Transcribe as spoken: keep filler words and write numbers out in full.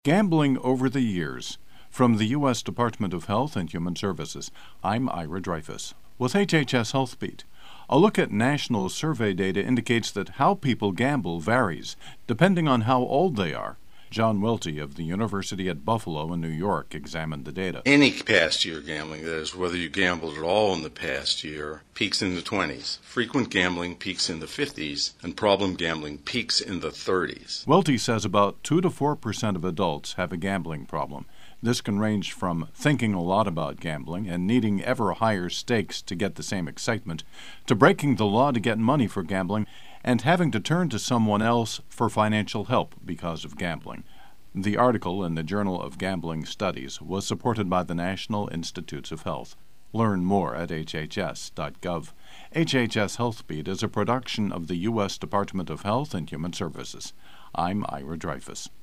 Gambling over the years. From the U S Department of Health and Human Services, I'm Ira Dreyfus. With H H S Healthbeat, a look at national survey data indicates that how people gamble varies depending on how old they are. John Welty of the University at Buffalo in New York examined the data. Any past year gambling, that is, whether you gambled at all in the past year, peaks in the twenties. Frequent gambling peaks in the fifties, and problem gambling peaks in the thirties. Welty says about two to four percent of adults have a gambling problem. This can range from thinking a lot about gambling and needing ever higher stakes to get the same excitement, to breaking the law to get money for gambling and having to turn to someone else for financial help because of gambling. The article in the Journal of Gambling Studies was supported by the National Institutes of Health. Learn more at H H S dot gov. H H S Healthbeat is a production of the U S Department of Health and Human Services. I'm Ira Dreyfus.